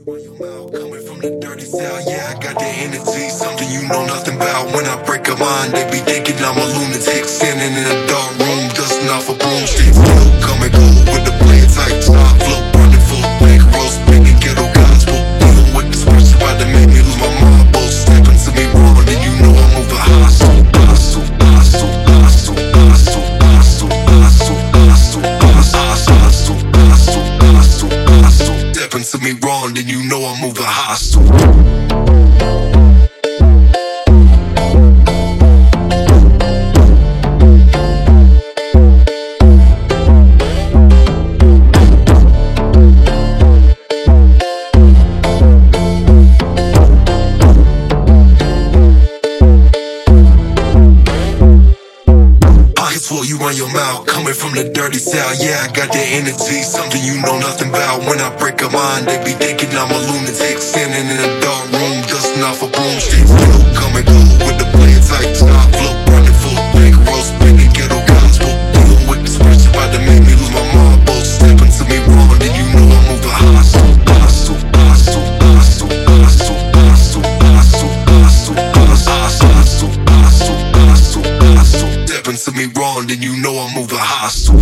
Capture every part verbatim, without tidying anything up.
Coming from the dirty south, yeah, I got the energy. Something you know nothing about. When I break a mind, they be thinking I'm a lunatic. Standing in a dark room, dusting off a broomstick. Still coming cold with the play tight stop flow. Running full of bank rolls, making ghetto gospel. Dealing with this person about to make me lose my mind. Both stepping to me wrong, and you know I'm moving hostile. Hostile, hostile, hostile, hostile, hostile, hostile, hostile, hostile, hostile, hostile, hostile, hostile. Stepping to me wrong, then you know I'm moving hostile. You run your mouth, coming from the dirty south. Yeah, I got that energy, something you know nothing about. When I break a mind, they be thinking I'm a lunatic. Standing in a dark room, dusting off a broomstick. Still coming cold with the playing tight stop flow. Running full of bank rolls, spinning ghetto gospel. Dealing with this person about to make me lose my mind. Both stepping to me wrong, then you know I'm moving hostile. Hostile, hostile, hostile, hostile, hostile, hostile, hostile, hostile, hostile, hostile, hostile. Stepping to me wrong, then you know I'm moving hostile.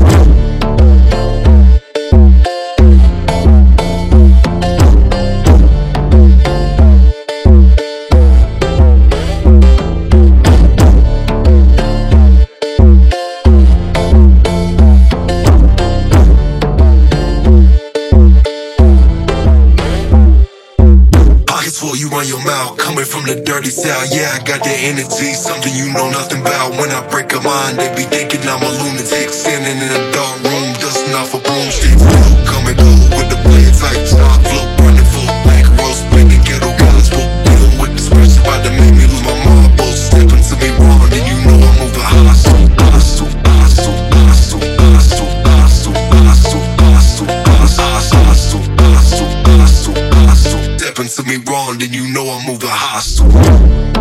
You run your mouth, coming from the dirty south. Yeah, I got that energy, something you know nothing about. When I break a mind, they be thinking I'm a lunatic. Standing in a dark room, dusting off a broomstick. Still coming cold with the playing tight stop flow. Running full of bank rolls, spinning ghetto gospel. Dealing with this person about to make me lose my mind. Both stepping to me wrong, then you know I'm moving hostile. Hostile, hostile, hostile, hostile, hostile, hostile, hostile, hostile, hostile, hostile, hostile. Stepping to me wrong, then you know I'm moving hostile.